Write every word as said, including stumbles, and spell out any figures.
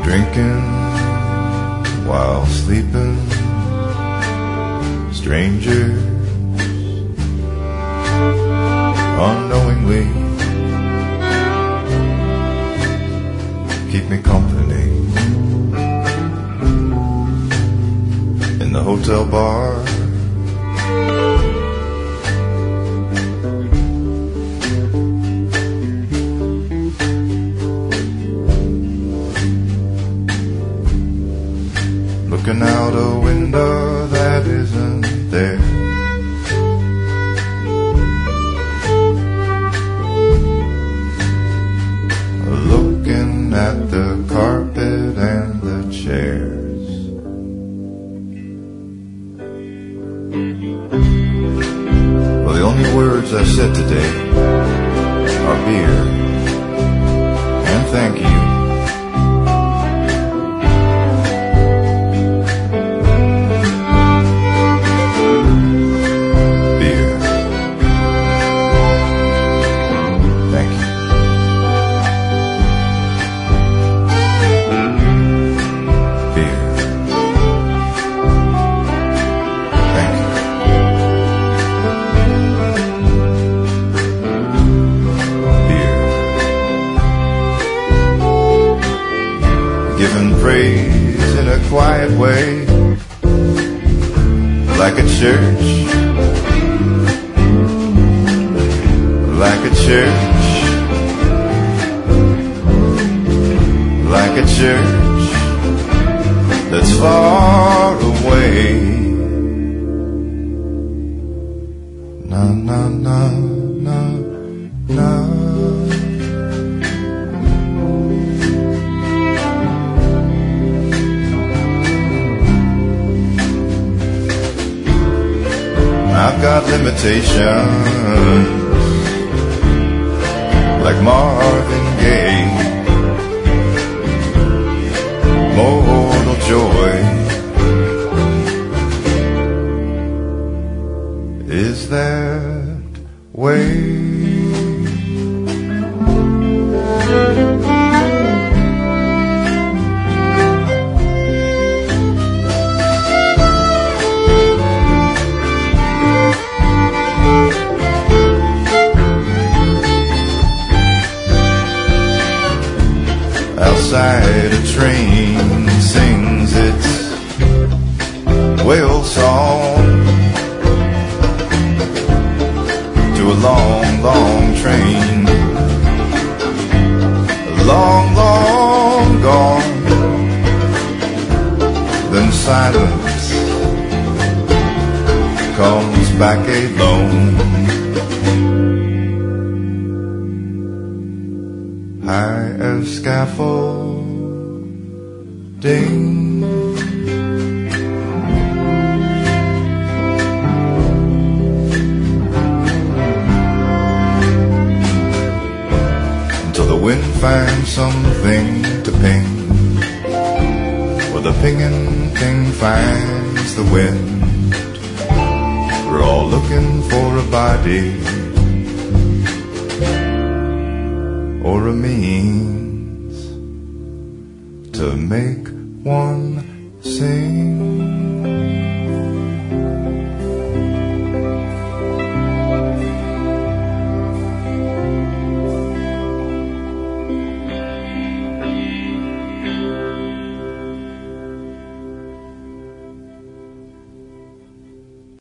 drinking while sleeping, strangers unknowingly keep me company in the hotel bar. Looking out a window that isn't there. Looking at the carpet and the chairs. Well, the only words I said today are beer and thank you. Giving praise in a quiet way, like a church, like a church, like a church that's far away. Na na na na na. I've got limitations, like Marvin Gaye. Mortal joy is that way. Outside a train sings its whale song to a long, long train, long, long gone. Then silence comes back alone. High as scaffolding, until the wind finds something to ping, or the pinging thing finds the wind. We're all looking for a body or a means to make one sing.